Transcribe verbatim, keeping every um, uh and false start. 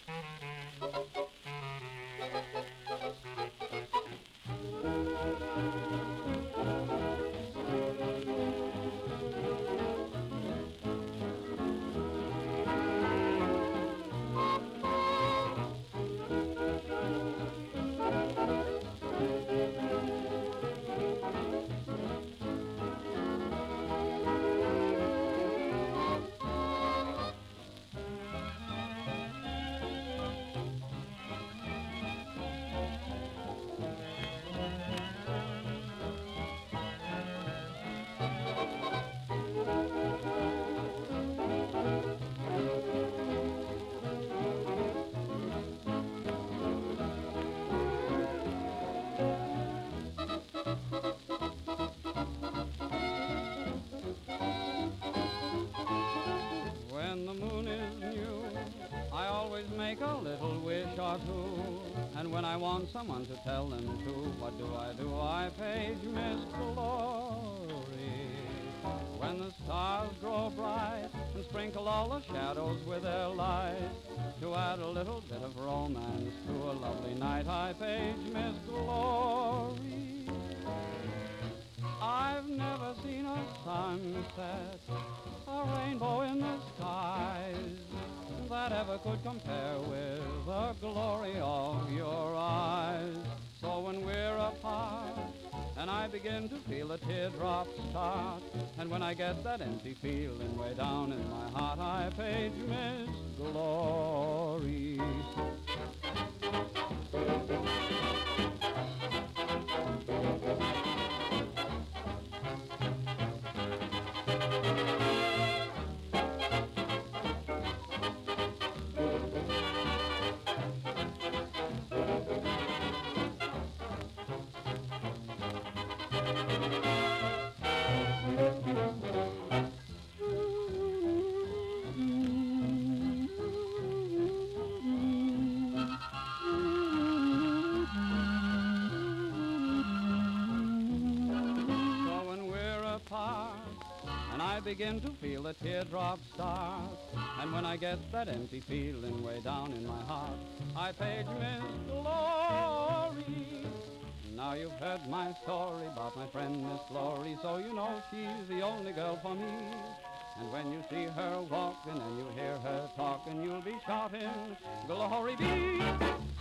When the moon is new, I always make a little wish or two. And when I want someone to tell them to, what do I do? I page Miss Glory. When the stars grow bright and sprinkle all the shadows with their light, to add a little bit of romance to a lovely night, I page Miss Glory. I've never seen a sunset, a rainbow in the skies, that ever could compare with the glory of your eyes. So when we're apart, and I begin to feel the teardrops start, and when I get that empty feeling way down in my heart, I page Miss Glory. And I begin to feel the teardrops start, and when I get that empty feeling way down in my heart, I page Miss Glory. Now you've heard my story about my friend Miss Glory, so you know she's the only girl for me. And when you see her walking and you hear her talking, you'll be shouting, Glory be.